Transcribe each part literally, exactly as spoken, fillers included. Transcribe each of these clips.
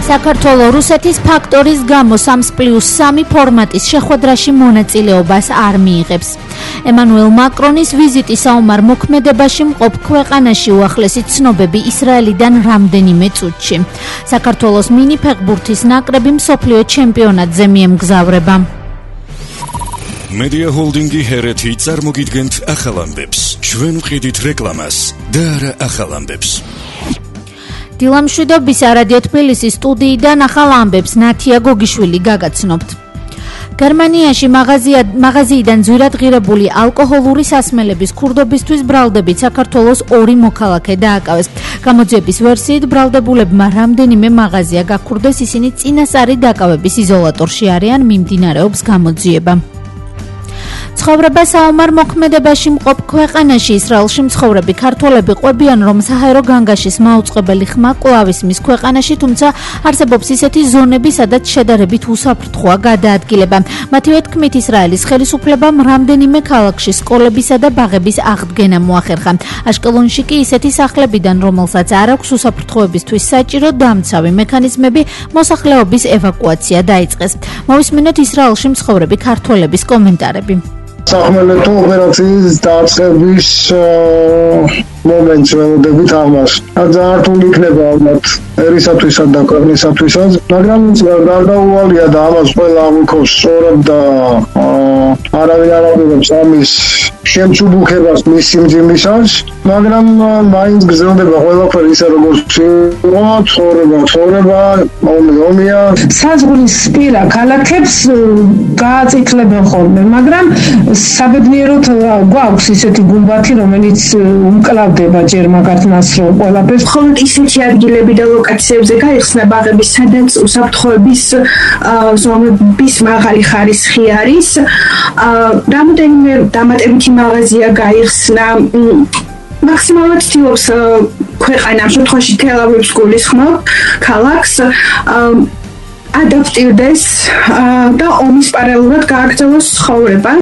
საქართველოს რუსეთის ფაქტორის გამო სამს პლუს სამი ფორმატის შეხვედრაში მონაწილეობას არ მიიღებს. ემანუელ მაკრონის ვიზიტი საომარ მოქმედებაში მყოფ ქვეყანაში უახლესი ცნობები ისრაელიდან რამდენიმე წუთში. საქართველოს მინი ფეხბურთის ნაკრები მსოფლიო ჩემპიონატზე მიემგზავრება. Media Holdingi ჰერეთი წარმოგიდგენთ ახალ ამბებს. ჩვენ ვყიდით რეკლამას და არა ახალ ამბებს. დილამშვიდობის რადიო თბილისის სტუდიიდან ახალ ამბებს ნათია გოგიშვილი გაგაცნობთ. გერმანიაში მაღაზიიდან ძვირად ღირებული ალკოჰოლური სასმელების ქურდობისთვის ბრალდებით საქართველოს ორი მოქალაქე დააკავეს. გამოძიების ვერსიით ბრალდებულებმა რამდენიმე მაღაზია გაქურდეს, ისინი წინასწარი დაკავების იზოლატორში არიან, მიმდინარეობს გამოძიება. ცხოვრება საომარ მოქმედებაში მყოფ ქვეყანაში ისრაელში მცხოვრები ქართველები ყვებიან, რომ საჰაერო განგაშის მაუწყებელი ხმა კვლავ ისმის ქვეყანაში, თუმცა არსებობს ისეთი ზონები, სადაც შედარებით უსაფრთხოა გადაადგილება. მათივე თქმით, ისრაელის ხელისუფლებამ რამდენიმე ქალაქში სკოლებისა და ბაღების აღდგენა მოახერხა. აშკელონში კი ისეთი სახლებიდან, რომელსაც არ აქვს უსაფრთხოებისთვის საჭირო დამცავი მექანიზმები, მოსახლეობის ევაკუაცია დაიწყეს. მოვისმინოთ ისრაელში მცხოვრები ქართველების კომენტარები. სახმელეთო ოპერაციის დაწყების მომენტს ველოდებით ამას. ძალიან რთული იქნება ალბათ ერისათვისაც და ქვეყნისათვისაც, მაგრამ გარდაუვალია და ამას ყველა ამბობს სწორად და არავინ არ ამბობს ამის შემჩუბუქებას მის სიმძიმისას, მაგრამ მაინც გრძელდება ყველაფერი ისე როგორც იყო, ცხოვრება, ცხოვრება, ომი, ომია. საზღვრისპირა ქალაქებს გააწითლებენ ხოლმე, მაგრამ საბედნიეროდ გვაქვს ისეთი გუმბათი, რომელიც უმკლავდება ჯერ მაგათნას რომ ყველაფერს. მხოლოდ ისეთი ადგილები და ლოკაციებზე გაიხსნა ბაღები, სადაც უსაფრთხოების ზომების მაღალი ხარისხი არის. რამდენიმე დამატებითი მაღაზია გაიხსნა. მაქსიმალურად ცდილობს ქვეყანა, ამ შემთხვევაში თელ-ავივს გულისხმობ ქალაქს, ადაპტირდეს და ომის პარალელურად გააგრძელოს ცხოვრება.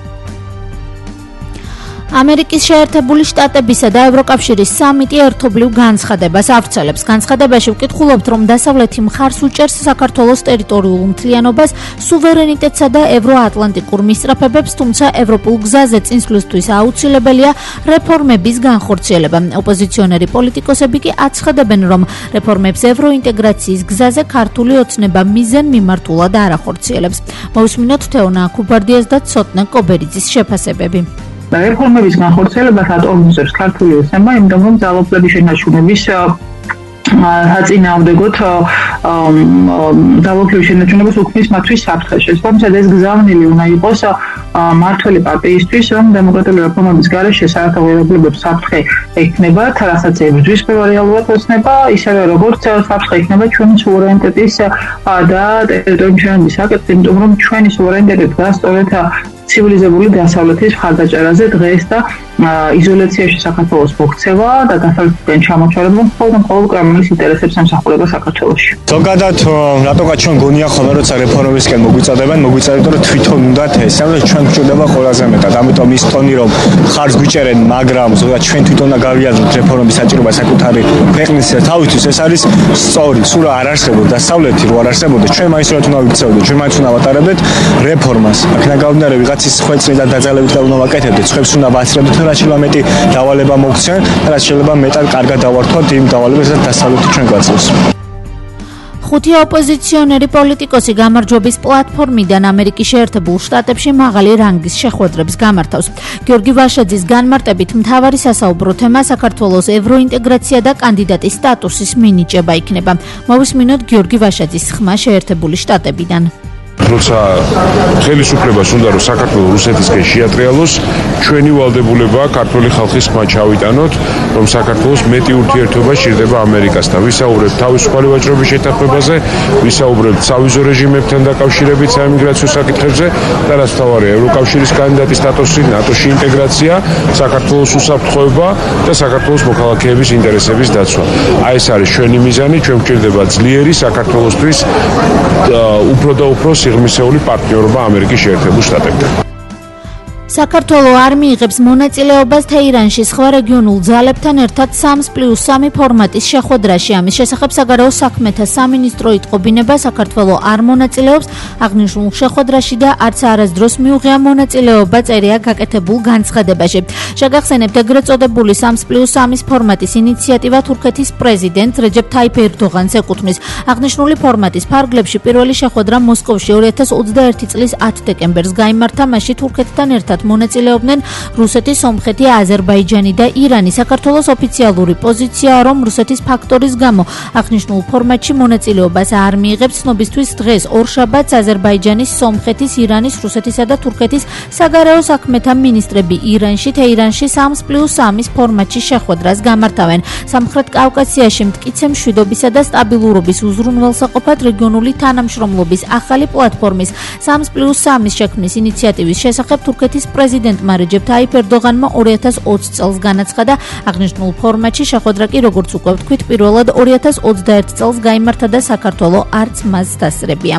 ამერიკის შეერთებული შტატებისა და ევროკავშირის სამიტი ერთობლივ განცხადებას ავრცელებს. განცხადებაში ვკითხულობთ, რომ დასავლეთი მხარს უჭერს საქართველოს ტერიტორიულ მთლიანობას, სუვერენიტეტსა და ევროატლანტიკურ მისწრაფებებს, თუმცა ევროპულ გზაზე წინსვლისთვის აუცილებელია რეფორმების განხორციელება. ოპოზიციონერი პოლიტიკოსები კი აცხადებენ, რომ რეფორმებს ევროინტეგრაციის გზაზე ქართული ოცნება მიზან მიმართულად არ ახორციელებს. მოვისმინოთ თეონა აქუბარდიას და ცოტნე კობერიძის შეფასებები. რეფორმების განხორციელებას ატოლმიზებს ქართული ოცნება, იმიტომ რომ ძალაუფლების შენარჩუნების საწინააღმდეგოდ ძალაუფლების შენარჩუნებას უქმნის მათთვის საფრთხეში. თუმცა ეს გზავნილი უნდა იყოს მართველი პარტიისთვის, რომ დემოკრატიული რეფორმების გარეშე საერთაშორისო საფრთხე ექნება, რასაც ებრძვის რეალურად ოცნება, ისევე როგორც საფრთხე ექნება ჩვენი სუვერენიტეტის და ტერიტორიული მშვენივრების საკითხი, იმიტომ რომ ჩვენი სუვერენიტეტი დგას სწორედ ცივილიზებული დასავლეთის მხარდაჭერაზე. დღეს და იზოლაციაში საქართველოს მოქცევა და დასავლეთიდან ჩამოჩარება მხოლოდ მხოლოდ კრემლის ინტერესებს ემსახურება საქართველოში. ზოგადად რატოღაც ჩვენ გონია ხოლმე როცა რეფორმებისკენ მოგვიწოდებენ, მოგვიწოდებენ რომ თვითონ უნდათ ეს, ანუ ჩვენ გვჭირდება ყველაზე მეტად. ამიტომ ის ტონი რომ ხარს გვიჭერენ, მაგრამ ზოგადად ჩვენ თვითონ უნდა გავიაზროთ რეფორმების საჭიროება საკუთარი ქვეყნის თავისთვის, ეს არის სწორი. სულ არ არსებობს დასავლეთი, რო არ არსებობდა, ჩვენ მაინც რა თქმა უნდა ვიცოდეთ, ჩვენ მაინც უნდა ვატარებდეთ რეფორმას. აქ გამომდინარე ვიღაცის ხვეწნი და დაძალებით და უნდა ვაკეთებდეთ, ხვებს უნდა ვაცრებდეთ, რაც შეიძლება მეტი დავალება მოგცენ, რაც შეიძლება მეტად კარგად დავართვათ იმ დავალებას, რაც დასავლეთი ჩვენ გვაწევს. ხუთი ოპოზიციონერი პოლიტიკოსი გამარჯვების პლატფორმიდან ამერიკის შეერთებულ შტატებში მაღალი რანგის შეხვედრებს გამართავს. გიორგი ვაშაძის განმარტებით მთავარი სასაუბრო თემა საქართველოს ევროინტეგრაცია და კანდიდატის სტატუსის მინიჭება იქნება. მოვისმინოთ გიორგი ვაშაძის ხმა შეერთებული შტატებიდან. როცა ხელისუფლებას უნდა რომ საქართველოს რუსეთისკენ შეატრიალოს, ჩვენი ვალდებულება ქართული ხალხის ხმა ჩავიტანოთ, რომ საქართველოს მეტი ურთიერთობა სჭირდება ამერიკასთან. ვისაუბრებთ თავისუფალი ვაჭრობის შეთანხმებაზე, ვისაუბრებთ სავიზო რეჟიმებთან დაკავშირებით საიმიგრაციო საკითხებზე და რაც მთავარია, ევროკავშირის კანდიდატის სტატუსი, ნატოში ინტეგრაცია, საქართველოს უსაფრთხოება და საქართველოს მოქალაქეების ინტერესების დაცვა. აი ეს არის ჩვენი მიზანი, ჩვენ გვჭირდება ძლიერი საქართველოსთვის უფრო და უფრო სიღრმისეული პარტნიორობა ამერიკის შეერთებულ შტატებთან. საქართველო არ მიიღებს მონაწილეობას თეირანში სხვა რეგიონულ ძალებთან ერთად სამს პლუს სამი ფორმატის შეხვედრაში. ამის შესახებ საგარეო საქმეთა სამინისტრო იტყო ბინება საქართველო არ მონაწილეობს აღნიშნულ შეხვედრაში და არც არასდროს მიუღია მონაწილეობა წერია გაკეთებულ განცხადებაში. შეგახსენებთ, ეგრეთ წოდებული სამს პლუს სამის ფორმატის ინიციატივა თურქეთის პრეზიდენტ რეჯეფ თაიფ ერდოღანს ეკუთვნის. აღნიშნული ფორმატის ფარგლებში პირველი შეხვედრა მოსკოვში ორი ათას ოცდაერთი წლის ათი დეკემბერს გაიმართა. მასში თურქეთთან ერთად მონაწილეობდნენ რუსეთი, სომხეთი, აზერბაიჯანი და ირანი. საქართველოს ოფიციალური პოზიციაა, რომ რუსეთის ფაქტორის გამო აღნიშნულ ფორმატში მონაწილეობას არ მიიღებს. ცნობისთვის დღეს ორშაბათს აზერბაიჯანის, სომხეთის, ირანის, რუსეთისა და თურქეთის საგარეო საქმეთა მინისტრები ირანში, თეირანში სამს პლუს სამის ფორმატში შეხვედრას გამართავენ. სამხრეთ კავკასიაში მტკიცე მშვიდობისა და სტაბილურობის უზრუნველსაყოფად რეგიონული თანამშრომლობის ახალი პლატფორმის სამს პლუს სამის შექმნის ინიციატივის შესახებ თურქეთის პრეზიდენტმა რეჯეფ თაიფ ერდოღანმა ორი ათას ოცი წელს განაცხადა. აღნიშნულ ფორმატში შეხვედრა კი, როგორც უკვე ვთქვით, პირველად ორი ათას ოცდაერთი წელს გაიმართა და საქართველო არც მას დასწრებია.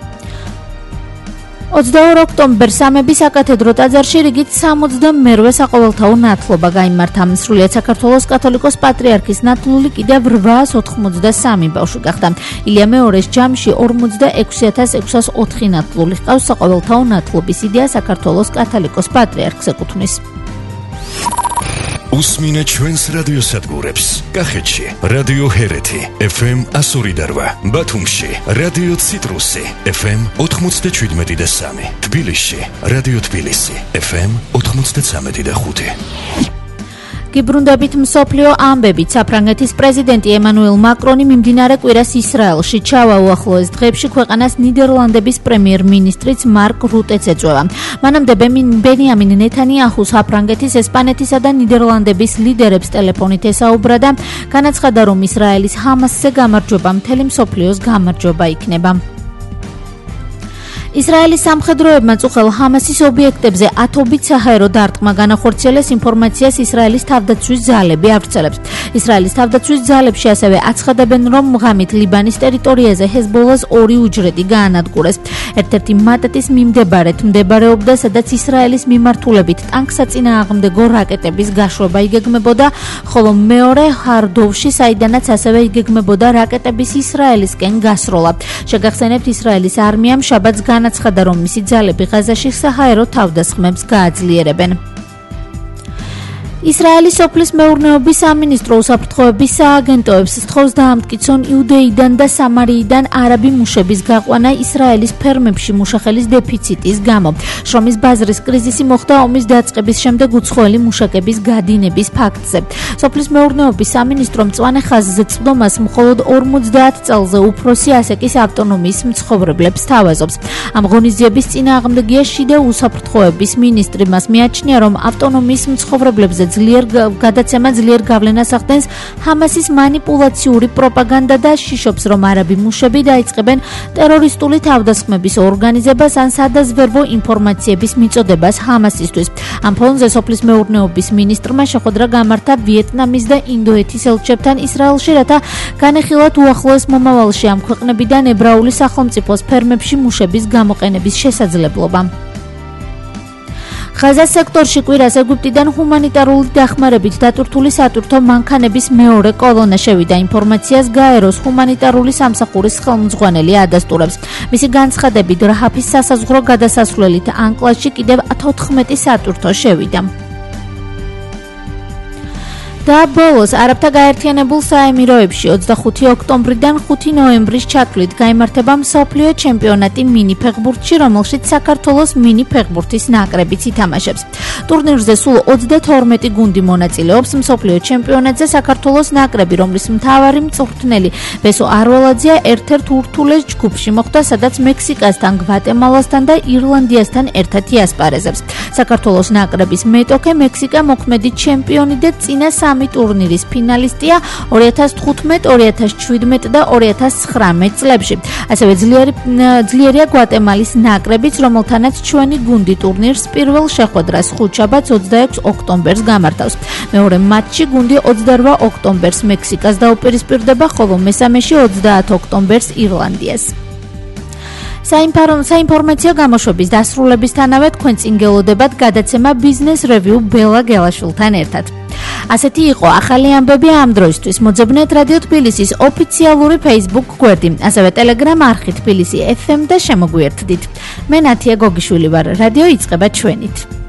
ოცდაორ ოქტომბერს სამების საკათედრო ტაძარში რიგით სამოცდამერვე საყოველთაო ნათლობა გაიმართა. სრულიად საქართველოს კათოლიკოს პატრიარქის ნათლული კიდევ რვაას ოცდამოცდასამი ბავშვი გახდა. ილია მეორეს ჯამში ორმოცდაექვსი ათას ექვსას ოთხი ნათლული ჰყავს. საყოველთაო ნათლობის იდეა საქართველოს კათოლიკოს პატრიარქს ეკუთვნის. უსმინე ჩვენს რადიოსადგურებს. კახეთში რადიო ჰერეთი ეფ ემ εκατო ორი და რვა, ბათუმში რადიო ციტრუსი ეფ ემ ოთხმოცდაჩვიდმეტი და სამი, თბილისში რადიო თბილისი ეფ ემ ოთხმოცდაცამეტი და ხუთი. გიბრუნდებით მსოფლიო ამბებით. საფრანგეთის პრეზიდენტი ემანუელ მაკრონი მიმდინარე კვირას ისრაელში ჩავა. უახლოეს დღეებში ქვეყანას ნიდერლანდების პრემიერ-მინისტრიც მარკ რუტეც ეწვევა. მანამდე ბენიამინ ნეთანიაჰუ საფრანგეთის, ესპანეთისა და ნიდერლანდების ლიდერებს ტელეფონით ესაუბრა და განაცხადა, რომ ისრაელის ჰამასზე გამარჯვება მთელი მსოფლიოს გამარჯვება იქნება. ისრაელის სამხედროებმა წუხელ ჰამასის ობიექტებზე ათობით საჰაერო დარტყმა განახორციელეს. ინფორმაციას ისრაელის თავდაცვის ძალები ავრცელებს. ისრაელის თავდაცვის ძალებში ასევე აცხადებენ, რომ ღამით ლიბანის ტერიტორიაზე ჰეზბოლას ორი უჯრედი გაანადგურეს. ერთ-ერთი მატატის მიმდებარედ მდებარეობდა, სადაც ისრაელის მიმართულებით ტანკსაწინააღმდეგო რაკეტების გაშვება იგეგმებოდა, ხოლო მეორე ჰარდოვში, საიდანაც ასევე იგეგმებოდა რაკეტების ისრაელისკენ გასროლა. შეგახსენებთ, ისრაელის არმიამ შაბათს განაცხადა, რომ მისი ძალები ღაზაში საჰაერო თავდასხმებს გააძლიერებენ. ისრაელის სოფლის მეურნეობის სამინისტრო უსაფრთხოების სააგენტოებს სთხოვს დაამტკიცონ იუდეიდან და სამარიიდან არაბი მუშების გაყვანა ისრაელის ფერმებში მუშახელის დეფიციტის გამო. შრომის ბაზრის კრიზისი მოხდა ომის დაწყების შემდეგ უცხოელი მუშაკების გადინების ფაქტზე. სოფლის მეურნეობის სამინისტრო მწვანე ხაზზე წვდომას მხოლოდ ორმოცდაათ წელზე უფროსი ასეკის ავტონომიის მცხოვრებლებს თავაზობს. ამ ღონისძიების წინააღმდეგია შიდა უსაფრთხოების მინისტრი. მას მიაჩნია, რომ ავტონომიის მცხოვრებლებზე ძლიერ გადაცემა ძლიერ გავლენას ახდენს ჰამასის манипуლაციური პროპაგანდა და შიშობს, რომ არაბი მუშები დაიწყებენ ტერორისტული თავდასხმების ორგანიზებას ან სადაზვერვო ინფორმაციების მიწოდებას ჰამასისთვის. ამ ფონზე სოფლის მეურნეობის მინისტრმა შეხვედრა გამართა ვიეტნამის და ინდოეთის ელჩებთან ისრაელში, რათა განეხილათ უახლოეს მომავალში ამ ქვეყნებიდან ებრაული სახელმწიფოს ფერმებში მუშების გამოყენების შესაძლებლობა. ღაზას სექტორში კვირას ეგვიპტიდან ჰუმანიტარული დახმარებით დატვირთული სატვირთო მანქანების მეორე კოლონა შევიდა. ინფორმაციას გაეროს ჰუმანიტარული სამსახურის ხელმძღვანელი ადასტურებს. მისი განცხადებით, რაჰაფის სასაზღვრო გადასასვლელით ანკლაჟში კიდევ თოთხმეტი სატვირთო შევიდა. და ბოლოს არაბთა გაერთიანებულ საემიროებში ოცდახუთი ოქტომბრიდან ხუთი ნოემბრის ჩათვლით გაიმართება მსოფლიო ჩემპიონატი მინი ფეხბურთში, რომელშიც საქართველოს მინი ფეხბურთის ნაკრებიც ითამაშებს. ტურნირზე სულ ოცდათორმეტი გუნდი მონაწილეობს. მსოფლიო ჩემპიონატზე საქართველოს ნაკრები, რომლის მთავარი მწვრთნელი ბესო არველაძეა, ერთ-ერთ ურთულეს ჯგუფში მოხვდა, სადაც მექსიკასთან, გვატემალასთან და ირლანდიასთან ერთად იასპარეზებს. საქართველოს ნაკრების მეტოქე მექსიკა მოქმედი ჩემპიონი და წინა სამი ტურნირის ფინალისტია ორი ათას თხუთმეტ, ორი ათას შვიდმეტ და ორი ათას ცხრამეტ წლებში. ასევე ძლიერი ძლიერია გვატემალის ნაკრებიც, რომელთანაც ჩვენი გუნდი ტურნირს პირველ შეხვედრას ხუთშაბათს ოცდაექვსი ოქტომბერს გამართავს. მეორე მატჩი გუნდი ოცდარვა ოქტომბერს მექსიკას დაუპირისპირდება, ხოლო მესამეში ოცდაათი ოქტომბერს ირლანდიას. საინფორმაციო გამოშვების დასრულებისთანავე თქვენ წინ გელოდებათ გადაცემა Business Review ბელა გელაშვილთან ერთად. ასეთი იყო ახალი ამბები ამ დროისთვის. მოძებნეთ რადიო თბილისის ოფიციალური Facebook გვერდი, ასევე Telegram არხი თბილისი ეფ ემ და შემოგვიერთდით. მე ნათია გოგიშვილი ვარ, რადიო იწყება ჩვენით.